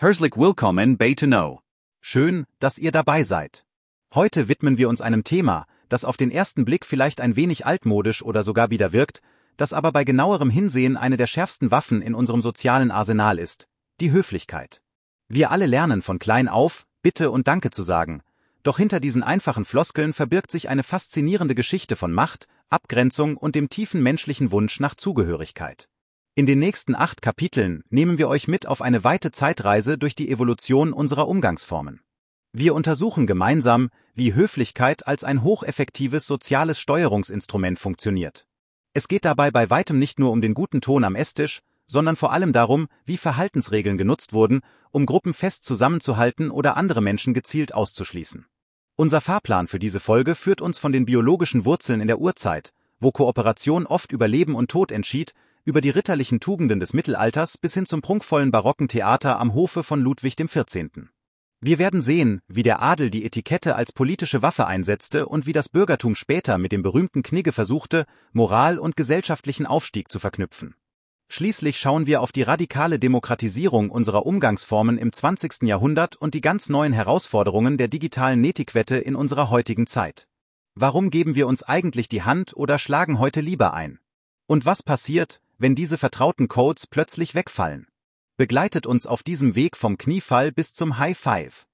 Herzlich willkommen bei To Know. Schön, dass ihr dabei seid. Heute widmen wir uns einem Thema, das auf den ersten Blick vielleicht ein wenig altmodisch oder sogar wieder wirkt, das aber bei genauerem Hinsehen eine der schärfsten Waffen in unserem sozialen Arsenal ist: die Höflichkeit. Wir alle lernen von klein auf, Bitte und Danke zu sagen, doch hinter diesen einfachen Floskeln verbirgt sich eine faszinierende Geschichte von Macht, Abgrenzung und dem tiefen menschlichen Wunsch nach Zugehörigkeit. In den nächsten 8 Kapiteln nehmen wir euch mit auf eine weite Zeitreise durch die Evolution unserer Umgangsformen. Wir untersuchen gemeinsam, wie Höflichkeit als ein hocheffektives soziales Steuerungsinstrument funktioniert. Es geht dabei bei weitem nicht nur um den guten Ton am Esstisch, sondern vor allem darum, wie Verhaltensregeln genutzt wurden, um Gruppen fest zusammenzuhalten oder andere Menschen gezielt auszuschließen. Unser Fahrplan für diese Folge führt uns von den biologischen Wurzeln in der Urzeit, wo Kooperation oft über Leben und Tod entschied, über die ritterlichen Tugenden des Mittelalters bis hin zum prunkvollen barocken Theater am Hofe von Ludwig XIV. Wir werden sehen, wie der Adel die Etikette als politische Waffe einsetzte und wie das Bürgertum später mit dem berühmten Knigge versuchte, Moral und gesellschaftlichen Aufstieg zu verknüpfen. Schließlich schauen wir auf die radikale Demokratisierung unserer Umgangsformen im 20. Jahrhundert und die ganz neuen Herausforderungen der digitalen Netiquette in unserer heutigen Zeit. Warum geben wir uns eigentlich die Hand oder schlagen heute lieber ein? Und was passiert, wenn diese vertrauten Codes plötzlich wegfallen? Begleitet uns auf diesem Weg vom Kniefall bis zum High Five.